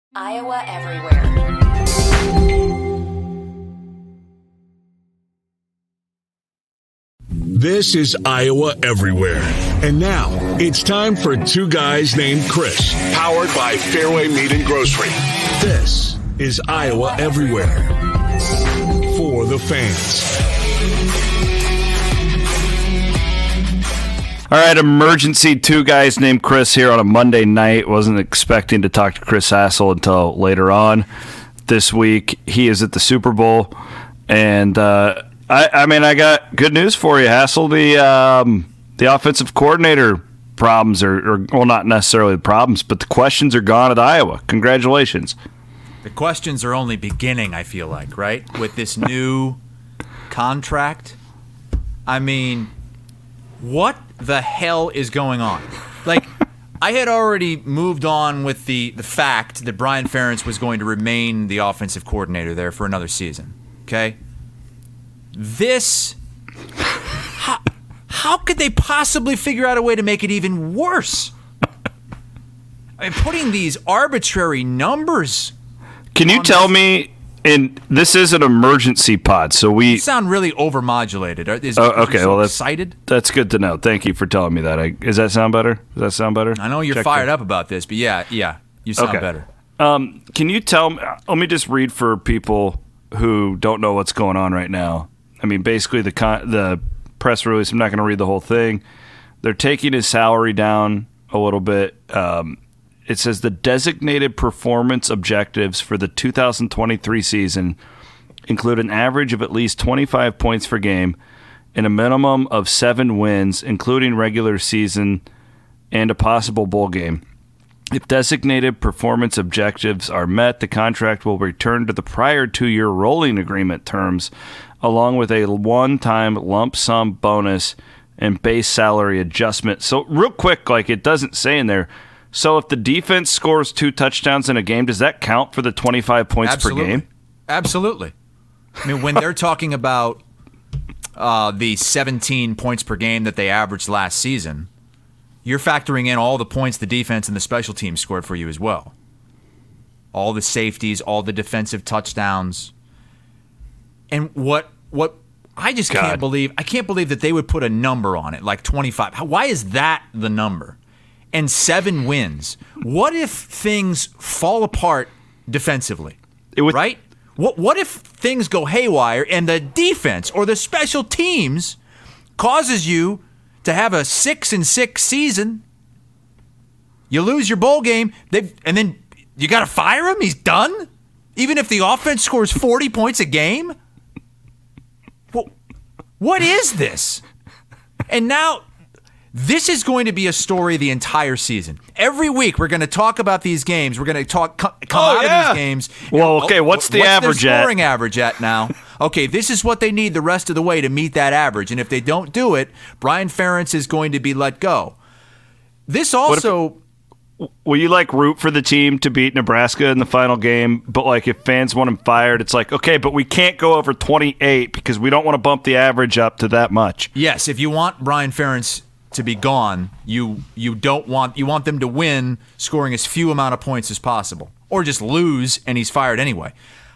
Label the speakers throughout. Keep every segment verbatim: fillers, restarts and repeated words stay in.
Speaker 1: Iowa Everywhere.
Speaker 2: This is Iowa Everywhere. And now, it's time for Two Guys Named Chris, powered by Fairway Meat and Grocery. This is Iowa Everywhere. For the fans.
Speaker 3: All right, emergency Two Guys Named Chris here on a Monday night. Wasn't expecting to talk to Chris Hassel until later on this week. He is at the Super Bowl. And, uh, I, I mean, I got good news for you, Hassel. The um, the offensive coordinator problems are, are, well, not necessarily the problems, but the questions are gone at Iowa. Congratulations.
Speaker 4: The questions are only beginning, I feel like, right? With this new contract. I mean, what the hell is going on? Like, I had already moved on with the, the fact that Brian Ferentz was going to remain the offensive coordinator there for another season, okay? This, how, how could they possibly figure out a way to make it even worse? I mean, putting these arbitrary numbers.
Speaker 3: Can you tell
Speaker 4: this,
Speaker 3: me, and this is an emergency pod, so we...
Speaker 4: You sound really overmodulated. Is,
Speaker 3: oh, okay,
Speaker 4: so
Speaker 3: well, that's,
Speaker 4: excited?
Speaker 3: That's good to know. Thank you for telling me that. I, does that sound better? Does that sound better?
Speaker 4: I know you're
Speaker 3: Check
Speaker 4: fired
Speaker 3: the,
Speaker 4: up about this, but yeah, yeah, you sound
Speaker 3: okay.
Speaker 4: better.
Speaker 3: Um, can you tell me, let me just read for people who don't know what's going on right now. I mean, basically the con- the press release, I'm not going to read the whole thing. They're taking his salary down a little bit. Um, it says the designated performance objectives for the two thousand twenty-three season include an average of at least twenty-five points per game and a minimum of seven wins, including regular season and a possible bowl game. If designated performance objectives are met, the contract will return to the prior two-year rolling agreement terms, along with a one-time lump sum bonus and base salary adjustment. So real quick, like it doesn't say in there, so if the defense scores two touchdowns in a game, does that count for the twenty-five points
Speaker 4: Absolutely.
Speaker 3: per game?
Speaker 4: Absolutely. I mean, when they're talking about uh, the seventeen points per game that they averaged last season, you're factoring in all the points the defense and the special teams scored for you as well. All the safeties, all the defensive touchdowns. And what what I just
Speaker 3: God.
Speaker 4: can't believe, I can't believe that they would put a number on it, like twenty-five. How, why is that the number? And seven wins. What if things fall apart defensively?
Speaker 3: It would,
Speaker 4: right? What what if things go haywire and the defense or the special teams causes you to have a six and six season? You lose your bowl game, they and then you got to fire him. He's done, even if the offense scores forty points a game. Well, what is this? And now this is going to be a story the entire season. Every week we're going to talk about these games. We're going to talk come, come
Speaker 3: oh,
Speaker 4: out
Speaker 3: yeah.
Speaker 4: of these games.
Speaker 3: Well, okay, what's the
Speaker 4: what's
Speaker 3: average
Speaker 4: their
Speaker 3: at?
Speaker 4: scoring average at now? Okay, this is what they need the rest of the way to meet that average. And if they don't do it, Brian Ferentz is going to be let go. This also...
Speaker 3: Will you, like, root for the team to beat Nebraska in the final game, but, like, if fans want him fired, it's like, okay, but we can't go over twenty-eight because we don't want to bump the average up to that much.
Speaker 4: Yes, if you want Brian Ferentz to be gone, you you don't want you want them to win, scoring as few amount of points as possible, or just lose and he's fired anyway.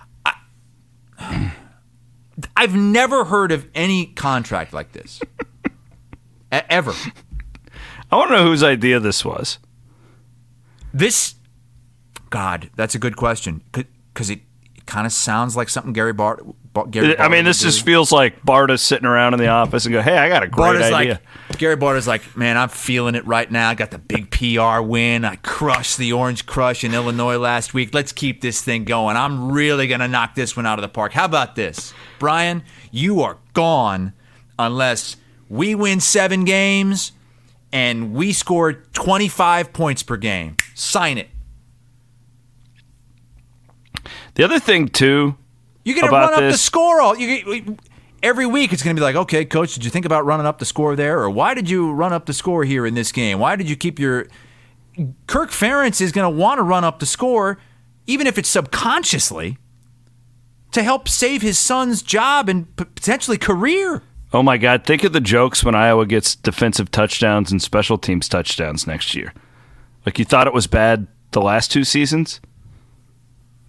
Speaker 4: I, I've never heard of any contract like this, e- ever.
Speaker 3: I want to know whose idea this was.
Speaker 4: This, God, that's a good question, because it, it kind of sounds like something Gary Bart. Gary
Speaker 3: I mean, this just feels like Barta's sitting around in the office and go, "Hey, I got a great
Speaker 4: Barta's
Speaker 3: idea."
Speaker 4: Like, Gary Barta's like, "Man, I'm feeling it right now. I got the big P R win. I crushed the Orange Crush in Illinois last week. Let's keep this thing going. I'm really gonna knock this one out of the park. How about this, Brian? You are gone unless we win seven games." And we scored twenty-five points per game. Sign it.
Speaker 3: The other thing, too,
Speaker 4: you're going to
Speaker 3: about
Speaker 4: run up
Speaker 3: this,
Speaker 4: the score all you, every week. It's going to be like, okay, coach, did you think about running up the score there? Or why did you run up the score here in this game? Why did you keep your... Kirk Ferentz is going to want to run up the score, even if it's subconsciously, to help save his son's job and p- potentially career.
Speaker 3: Oh, my God. Think of the jokes when Iowa gets defensive touchdowns and special teams touchdowns next year. Like, you thought it was bad the last two seasons?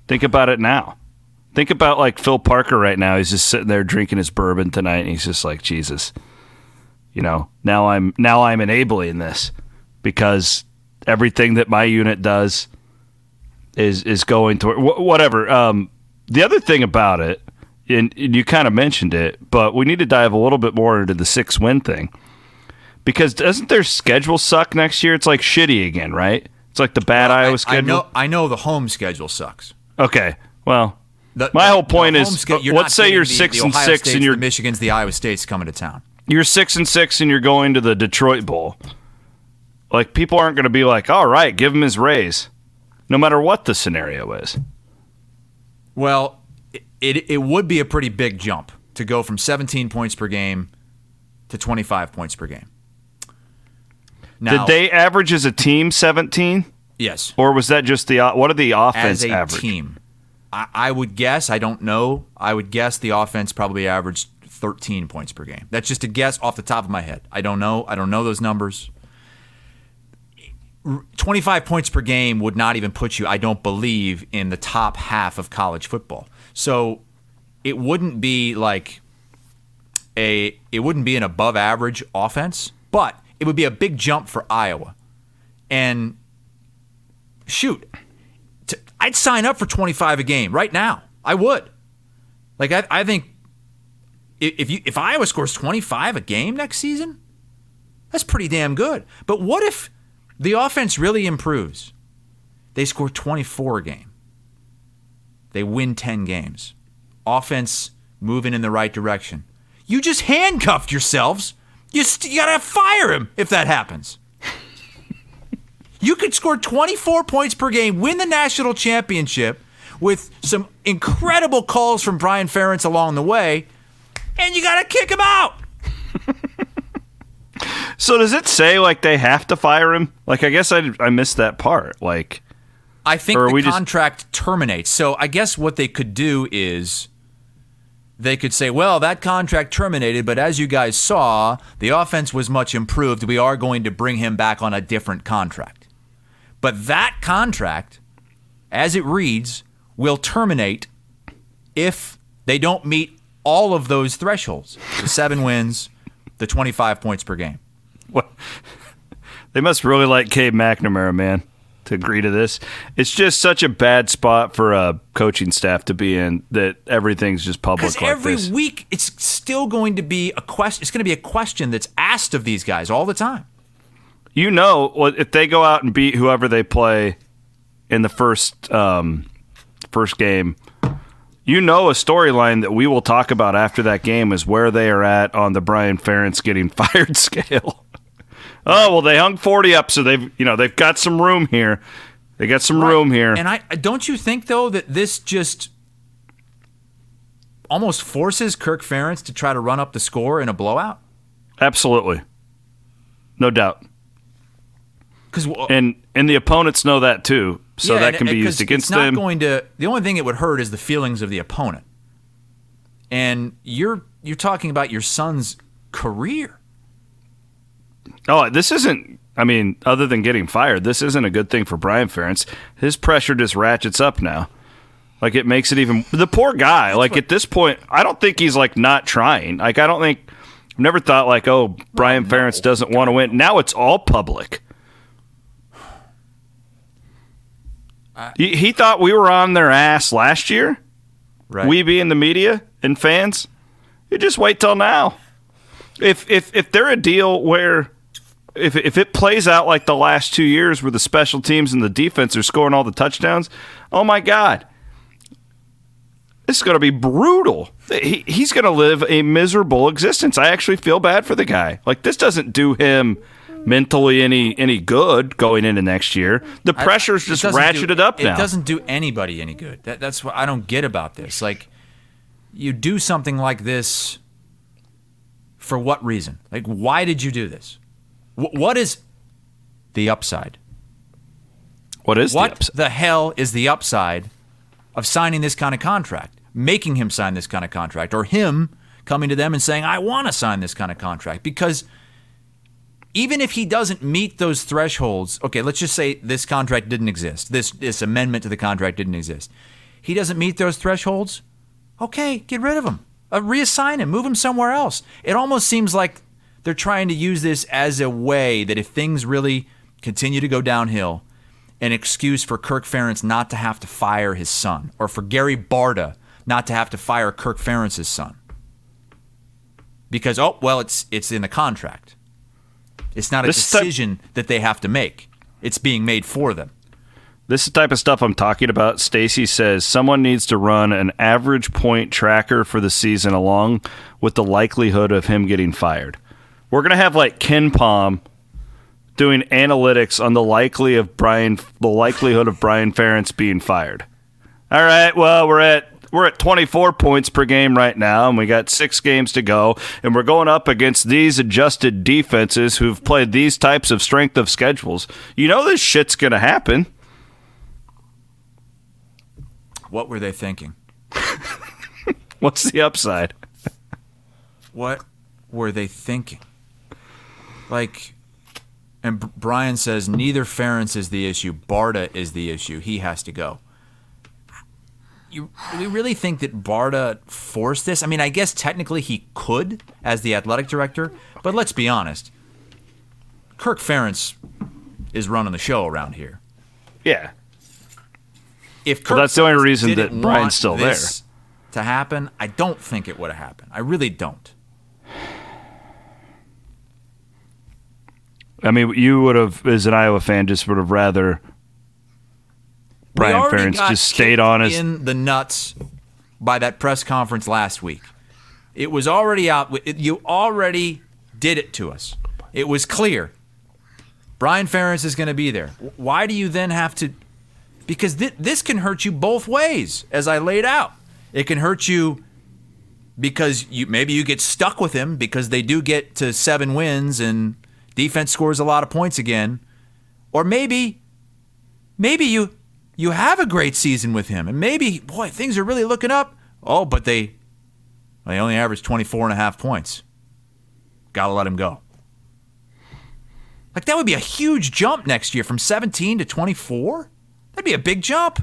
Speaker 3: Think about it now. Think about like Phil Parker right now. He's just sitting there drinking his bourbon tonight, and he's just like, Jesus, you know, now I'm now I'm enabling this because everything that my unit does is is going toward wh- whatever. Um, the other thing about it, and, and you kind of mentioned it, but we need to dive a little bit more into the six win thing because doesn't their schedule suck next year? It's like shitty again, right? It's like the bad
Speaker 4: well,
Speaker 3: Iowa
Speaker 4: I,
Speaker 3: schedule.
Speaker 4: I know, I know the home schedule sucks.
Speaker 3: Okay, well.
Speaker 4: The,
Speaker 3: My
Speaker 4: the,
Speaker 3: whole point is,
Speaker 4: ske-
Speaker 3: let's say you're
Speaker 4: the,
Speaker 3: six
Speaker 4: the
Speaker 3: and
Speaker 4: Ohio
Speaker 3: six,
Speaker 4: States,
Speaker 3: and you're
Speaker 4: the Michigans, the Iowa States coming to town.
Speaker 3: You're six and six, and you're going to the Detroit Bowl. Like people aren't going to be like, "All right, give him his raise," no matter what the scenario is.
Speaker 4: Well, it, it it would be a pretty big jump to go from seventeen points per game to twenty-five points per game. Now,
Speaker 3: did they average as a team seventeen?
Speaker 4: Yes.
Speaker 3: Or was that just the what did the offense
Speaker 4: as a
Speaker 3: average?
Speaker 4: team? I, I would guess. I don't know. I would guess the offense probably averaged thirteen points per game. That's just a guess off the top of my head. I don't know. I don't know those numbers. twenty-five points per game would not even put you, I don't believe, in the top half of college football. So it wouldn't be like a it wouldn't be an above average offense, but it would be a big jump for Iowa. And shoot, t- I'd sign up for twenty-five a game right now. I would. Like I, I think if you if Iowa scores twenty-five a game next season, that's pretty damn good. But what if the offense really improves? They score twenty-four a game. They win ten games. Offense moving in the right direction. You just handcuffed yourselves. You, st- you gotta fire him if that happens. You could score twenty-four points per game, win the national championship with some incredible calls from Brian Ferentz along the way, and you got to kick him out.
Speaker 3: So does it say like they have to fire him? Like I guess I, I missed that part. Like
Speaker 4: I think
Speaker 3: the
Speaker 4: the contract just... terminates. So I guess what they could do is they could say, well, that contract terminated, but as you guys saw, the offense was much improved. We are going to bring him back on a different contract. But that contract, as it reads, will terminate if they don't meet all of those thresholds. The seven wins, the twenty-five points per game.
Speaker 3: What? They must really like Cade McNamara, man, to agree to this. It's just such a bad spot for a coaching staff to be in that everything's just public like
Speaker 4: every
Speaker 3: this.
Speaker 4: Every week, it's still going to be a question. It's going to be a question that's asked of these guys all the time.
Speaker 3: You know, if they go out and beat whoever they play in the first um, first game, you know a storyline that we will talk about after that game is where they are at on the Brian Ferentz getting fired scale. Oh, well, they hung forty up, so they've you know they've got some room here. They got some right. room here.
Speaker 4: And I don't you think though that this just almost forces Kirk Ferentz to try to run up the score in a blowout?
Speaker 3: Absolutely, no doubt.
Speaker 4: Well,
Speaker 3: and and the opponents know that too, so
Speaker 4: yeah,
Speaker 3: that can be used against
Speaker 4: it's not
Speaker 3: them.
Speaker 4: Going to, the only thing it would hurt is the feelings of the opponent. And you're you're talking about your son's career.
Speaker 3: Oh, this isn't. I mean, other than getting fired, this isn't a good thing for Brian Ferentz. His pressure just ratchets up now. Like it makes it even. The poor guy. That's like what, at this point, I don't think he's like not trying. Like I don't think. I've never thought like, oh, Brian no, Ferentz doesn't want to win. Now it's all public. He, he thought we were on their ass last year,
Speaker 4: right?
Speaker 3: We being the media and fans. You just wait till now. If if if they're a deal where if if it plays out like the last two years where the special teams and the defense are scoring all the touchdowns, oh my God, this is going to be brutal. He he's going to live a miserable existence. I actually feel bad for the guy. Like this doesn't do him mentally any any good going into next year. The pressure's just ratcheted
Speaker 4: do,
Speaker 3: up now.
Speaker 4: It doesn't do anybody any good. That, that's what I don't get about this. Like, you do something like this for what reason? Like, why did you do this? W- what is the upside?
Speaker 3: What is
Speaker 4: what
Speaker 3: the upside?
Speaker 4: the hell is the upside of signing this kind of contract, making him sign this kind of contract, or him coming to them and saying, I want to sign this kind of contract? Because even if he doesn't meet those thresholds, okay, let's just say this contract didn't exist. This this amendment to the contract didn't exist. he doesn't meet those thresholds, okay, get rid of him. Uh, reassign him. Move him somewhere else. It almost seems like they're trying to use this as a way that if things really continue to go downhill, an excuse for Kirk Ferentz not to have to fire his son, or for Gary Barta not to have to fire Kirk Ferentz's son. Because, oh, well, it's it's in the contract. It's not a
Speaker 3: This
Speaker 4: decision type, that they have to make. It's being made for them.
Speaker 3: This is the type of stuff I'm talking about. Stacy says someone needs to run an average point tracker for the season along with the likelihood of him getting fired. We're going to have like Ken Palm doing analytics on the likely of Brian the likelihood of Brian Ferentz being fired. All right, well, we're at We're at twenty-four points per game right now, and we got six games to go, and we're going up against these adjusted defenses who've played these types of strength of schedules. You know this shit's going to happen.
Speaker 4: What were they thinking?
Speaker 3: What's the upside?
Speaker 4: What were they thinking? Like, and B- Brian says neither Ferentz is the issue. Barta is the issue. He has to go. You, do we really think that Barta forced this? I mean, I guess technically he could as the athletic director, but let's be honest. Kirk Ferentz is running the show around here.
Speaker 3: Yeah.
Speaker 4: If Kirk
Speaker 3: well, that's the only reason
Speaker 4: that
Speaker 3: Brian's still there
Speaker 4: to happen, I don't think it would have happened. I really don't.
Speaker 3: I mean, you would have, as an Iowa fan, just would have rather Brian Ferentz just stayed on his
Speaker 4: in the nuts by that press conference last week. It was already out. You already did it to us. It was clear. Brian Ferentz is going to be there. Why do you then have to? Because th- this can hurt you both ways, as I laid out. It can hurt you because you maybe you get stuck with him because they do get to seven wins and defense scores a lot of points again, or maybe, maybe you. You have a great season with him, and maybe, boy, things are really looking up. Oh, but they they only averaged twenty-four and a half points. Got to let him go. Like, that would be a huge jump next year from seventeen to twenty-four. That'd be a big jump.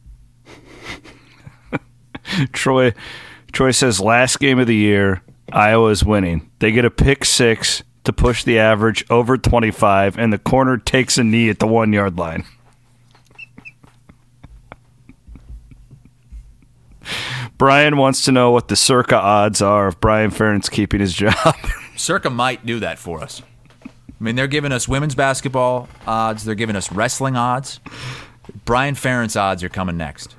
Speaker 3: Troy, Troy says last game of the year, Iowa's winning. They get a pick six to push the average over twenty-five, and the corner takes a knee at the one-yard line. Brian wants to know what the circa odds are of Brian Ferentz keeping his job.
Speaker 4: Circa might do that for us. I mean, they're giving us women's basketball odds. They're giving us wrestling odds. Brian Ferentz odds are coming next.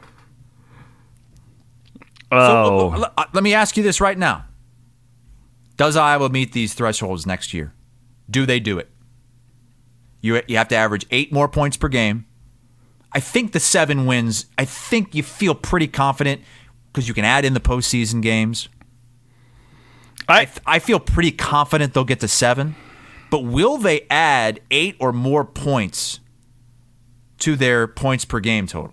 Speaker 3: Oh.
Speaker 4: So, uh, let me ask you this right now. Does Iowa meet these thresholds next year? Do they do it? You, you have to average eight more points per game. I think the seven wins, I think you feel pretty confident because you can add in the postseason games. I I, I feel pretty confident they'll get to seven. But will they add eight or more points to their points per game total?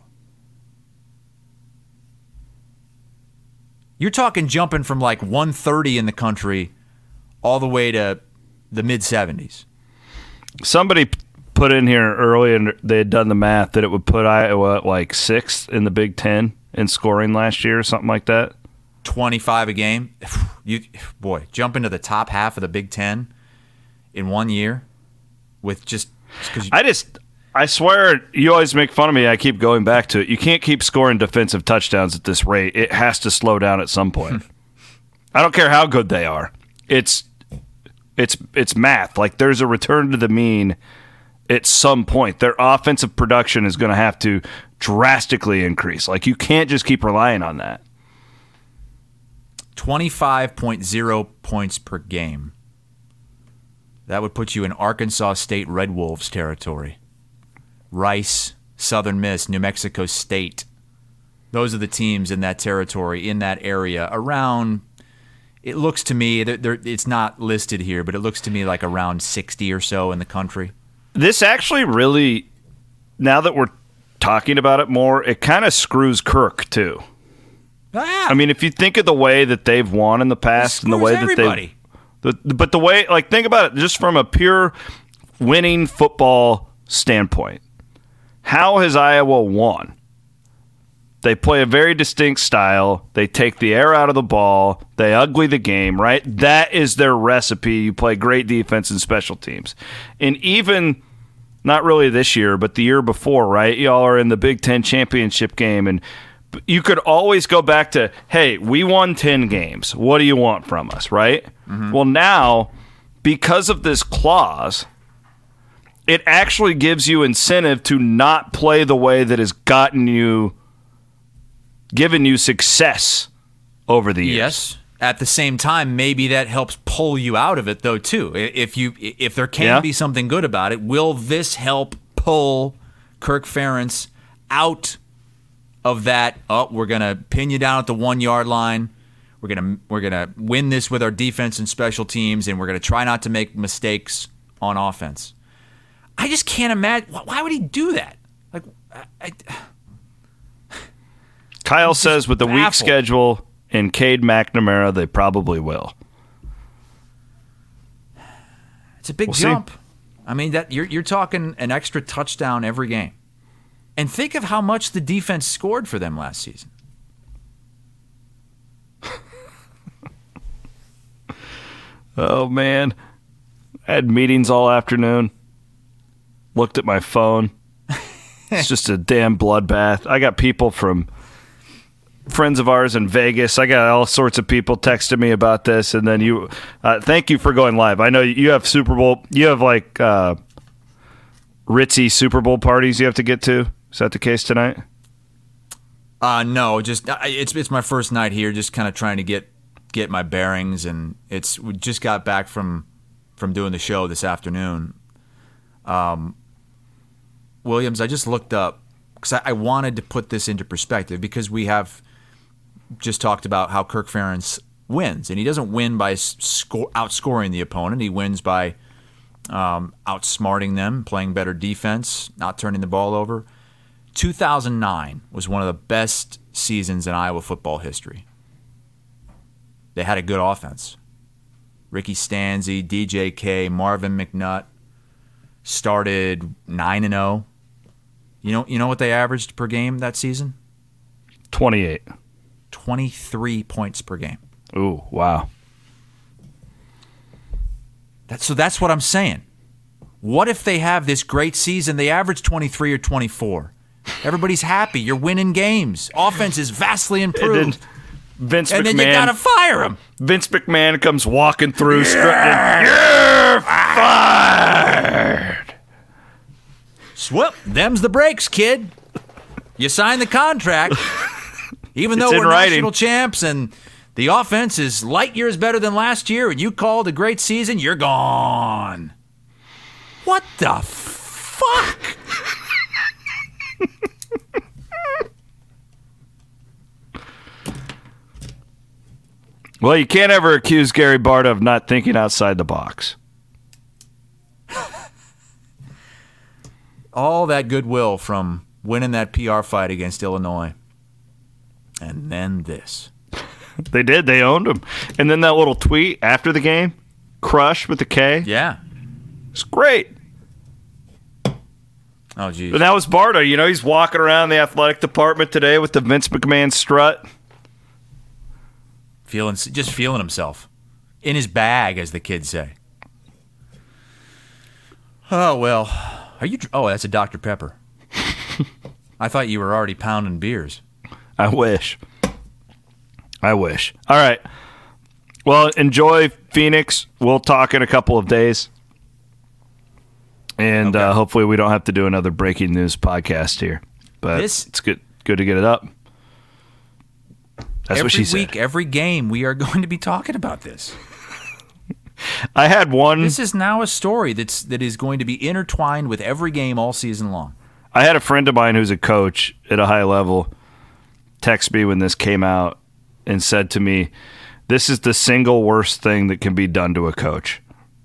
Speaker 4: You're talking jumping from like one thirty in the country all the way to the mid seventies.
Speaker 3: Somebody put in here early, and they had done the math that it would put Iowa at like sixth in the Big Ten in scoring last year, or something like that.
Speaker 4: twenty-five a game. You boy, jump into the top half of the Big Ten in one year with just. Cause you,
Speaker 3: I just, I swear, you always make fun of me. I keep going back to it. You can't keep scoring defensive touchdowns at this rate. It has to slow down at some point. I don't care how good they are. It's, it's, it's math. Like, there's a return to the mean. At some point, their offensive production is going to have to drastically increase. Like, you can't just keep relying on that.
Speaker 4: twenty-five point oh points per game. That would put you in Arkansas State Red Wolves territory. Rice, Southern Miss, New Mexico State. Those are the teams in that territory, in that area, around, it looks to me, they're, they're, it's not listed here, but it looks to me like around sixty or so in the country.
Speaker 3: This actually really, now that we're talking about it more, it kind of screws Kirk, too.
Speaker 4: Ah,
Speaker 3: I mean, if you think of the way that they've won in the past and the way
Speaker 4: everybody.
Speaker 3: that they, but the way, like, think about it just from a pure winning football standpoint. How has Iowa won? They play a very distinct style. They take the air out of the ball. They ugly the game, right? That is their recipe. You play great defense and special teams. And even, not really this year, but the year before, right? Y'all are in the Big Ten championship game, and you could always go back to, hey, we won ten games. What do you want from us, right? Mm-hmm. Well, now, because of this clause, it actually gives you incentive to not play the way that has gotten you given you success over the years.
Speaker 4: Yes. At the same time, maybe that helps pull you out of it, though, too. If you, if there can
Speaker 3: yeah.
Speaker 4: be something good about it, will this help pull Kirk Ferentz out of that? Oh, we're gonna pin you down at the one yard line. We're gonna we're gonna win this with our defense and special teams, and we're gonna try not to make mistakes on offense. I just can't imagine. Why would he do that? Like, I. I
Speaker 3: Kyle says with the baffled. weak schedule and Cade McNamara, they probably will.
Speaker 4: It's a big
Speaker 3: we'll
Speaker 4: jump.
Speaker 3: See.
Speaker 4: I mean, that you're you're talking an extra touchdown every game. And think of how much the defense scored for them last season.
Speaker 3: Oh, man. I had meetings all afternoon. Looked at my phone. It's just a damn bloodbath. I got people from friends of ours in Vegas. I got all sorts of people texting me about this. And then you, uh, thank you for going live. I know you have Super Bowl, you have like uh, ritzy Super Bowl parties you have to get to. Is that the case tonight?
Speaker 4: Uh, no, just it's it's my first night here. Just kind of trying to get get my bearings, and it's we just got back from from doing the show this afternoon. Um, Williams, I just looked up because I, I wanted to put this into perspective because we have just talked about how Kirk Ferentz wins, and he doesn't win by score, outscoring the opponent. He wins by um, outsmarting them, playing better defense, not turning the ball over. two thousand nine was one of the best seasons in Iowa football history. They had a good offense. Ricky Stanzi, D J K, Marvin McNutt started nine and oh. You know, you know what they averaged per game that season?
Speaker 3: twenty-eight.
Speaker 4: twenty-three points per game.
Speaker 3: Ooh, wow.
Speaker 4: That's, so that's what I'm saying. What if they have this great season? They average twenty-three or twenty-four. Everybody's happy. You're winning games. Offense is vastly improved.
Speaker 3: Vince
Speaker 4: and
Speaker 3: McMahon,
Speaker 4: then you got to fire him.
Speaker 3: Vince McMahon comes walking through, yeah. strutting. You're fired.
Speaker 4: Swoop. Them's the breaks, kid. You signed the contract. Even though
Speaker 3: It's
Speaker 4: we're
Speaker 3: writing.
Speaker 4: national champs and the offense is light years better than last year and you called a great season, you're gone. What the fuck?
Speaker 3: Well, you can't ever accuse Gary Barta of not thinking outside the box.
Speaker 4: All that goodwill from winning that P R fight against Illinois. And then this.
Speaker 3: They did. They owned him. And then that little tweet after the game, Crush with the K.
Speaker 4: Yeah.
Speaker 3: It's great.
Speaker 4: Oh, geez.
Speaker 3: And that was Barta. You know, he's walking around the athletic department today with the Vince McMahon strut.
Speaker 4: Feeling, just feeling himself. In his bag, as the kids say. Oh, well. Are you? Oh, that's a Doctor Pepper. I thought you were already pounding beers.
Speaker 3: I wish. I wish. All right. Well, enjoy Phoenix. We'll talk in a couple of days. And
Speaker 4: okay.
Speaker 3: uh, hopefully we don't have to do another breaking news podcast here. But
Speaker 4: this,
Speaker 3: it's good good to get it up. That's
Speaker 4: every
Speaker 3: what she said.
Speaker 4: week, every game, we are going to be talking about this.
Speaker 3: I had one.
Speaker 4: This is now a story that's that is going to be intertwined with every game all season long.
Speaker 3: I had a friend of mine who's a coach at a high level text me when this came out and said to me, "This is the single worst thing that can be done to a coach."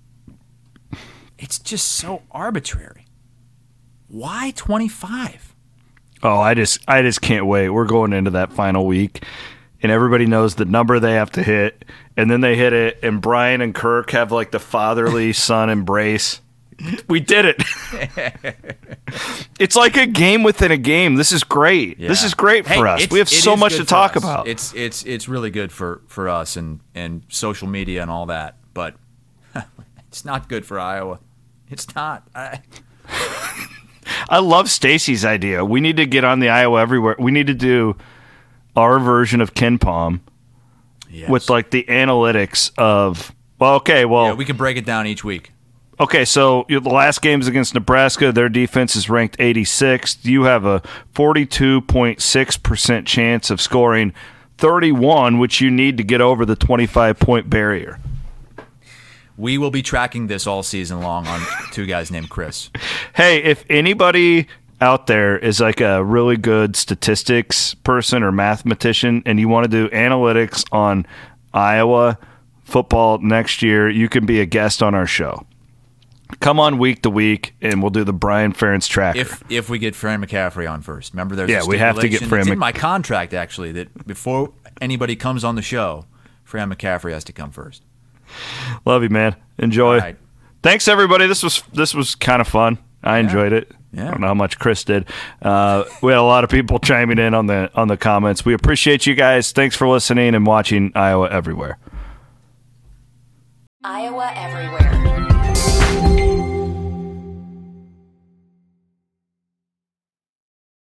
Speaker 4: It's just so arbitrary. Why twenty-five?
Speaker 3: Oh, I just I just can't wait. We're going into that final week, and everybody knows the number they have to hit, and then they hit it, and Brian and Kirk have like the fatherly son embrace. We did it. It's like a game within a game. This is great. Yeah. This is great for
Speaker 4: hey,
Speaker 3: us. We have so much to talk
Speaker 4: us.
Speaker 3: about.
Speaker 4: It's it's it's really good for, for us and, and social media and all that. But it's not good for Iowa. It's not. I,
Speaker 3: I love Stacy's idea. We need to get on the Iowa Everywhere. We need to do our version of KenPom yes. with like the analytics of. Well, okay, well,
Speaker 4: yeah, we can break it down each week.
Speaker 3: Okay, so the last game is against Nebraska. Their defense is ranked eighty-sixth. You have a forty-two point six percent chance of scoring thirty-one, which you need to get over the twenty-five point barrier.
Speaker 4: We will be tracking this all season long on two guys named Chris.
Speaker 3: Hey, if anybody out there is like a really good statistics person or mathematician and you want to do analytics on Iowa football next year, you can be a guest on our show. Come on week to week, and we'll do the Brian Ferentz tracker.
Speaker 4: If if we get Fran McCaffrey on first. Remember, there's
Speaker 3: yeah,
Speaker 4: a
Speaker 3: we have to get Fran.
Speaker 4: It's
Speaker 3: Mc-
Speaker 4: in my contract, actually, that before anybody comes on the show, Fran McCaffrey has to come first.
Speaker 3: Love you, man. Enjoy.
Speaker 4: Right.
Speaker 3: Thanks, everybody. This was this was kind of fun. I
Speaker 4: yeah.
Speaker 3: enjoyed it.
Speaker 4: Yeah.
Speaker 3: I don't know how much Chris did. Uh, we had a lot of people chiming in on the on the comments. We appreciate you guys. Thanks for listening and watching Iowa Everywhere.
Speaker 1: Iowa Everywhere.